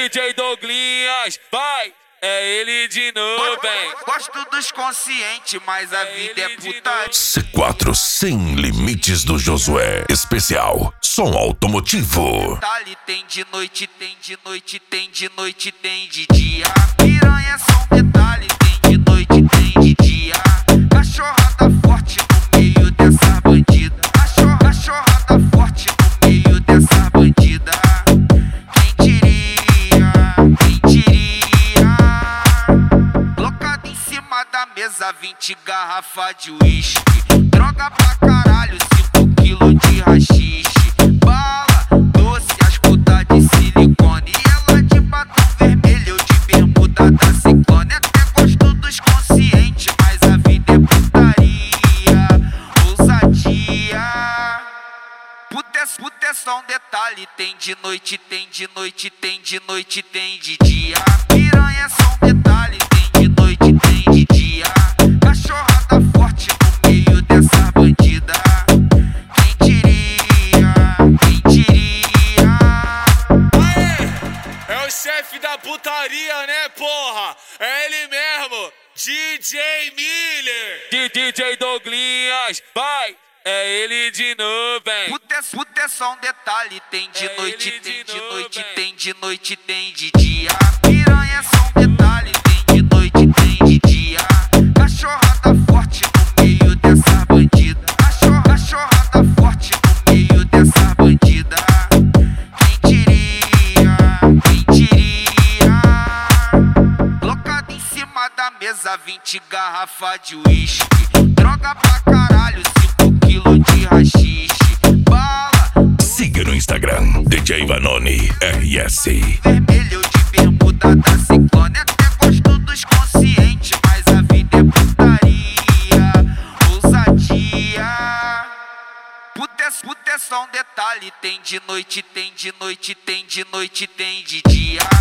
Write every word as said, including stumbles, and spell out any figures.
D J Douglinhas, vai! É ele de novo, hein? Gosto dos conscientes, mas a vida é putaria. C quatro Sem Limites do Josué. Especial som automotivo. Detalhe, tem de noite, tem de noite, tem de noite, tem de dia. Piranha é só um detalhe, tem de noite, tem de dia. Cachorrada forte no meio dessa bandida. Cachorra, cachorrada forte no meio dessa bandida. Quem diria, quem diria? Colocado em cima da mesa, vinte garrafas de uísque. Droga pra caralho, cinco quilos de rachixe. Bala, doce, as putas de silicone. E ela de batom vermelho, eu de bermuda da Ciclone. Até gosto dos conscientes, mas a vida é putaria, ousadia. Puta é, puta é só um detalhe, tem de noite, tem de noite, tem de noite, tem de dia. Piranha é só um detalhe, tem de noite, tem de dia. Cachorrada forte no meio dessa bandida. Quem diria, quem diria? Aê, é o chefe da putaria, né, porra? É ele mesmo, D J Miller. D J Douglinhas, vai! É ele de novo, hein? Puta é, puta é só um detalhe, tem de É noite, ele tem de de novo, noite, hein? tem de noite, tem de dia. Piranha é só um detalhe, tem de noite, tem de dia. Cachorrada forte no meio dessa bandida. Cachorra, cachorrada forte no meio dessa bandida. Quem diria, quem diria? Colocado em cima da mesa, vinte garrafas de uísque. Droga pra caralho, cinco quilos de rachixe. Bala, Siga no Instagram, D J Vanoni R S. vermelho de bermuda da Ciclone. Até gosto dos conscientes, mas a vida é putaria, ousadia. Puta é, puta é só um detalhe, tem de noite, tem de noite, tem de noite, tem de dia.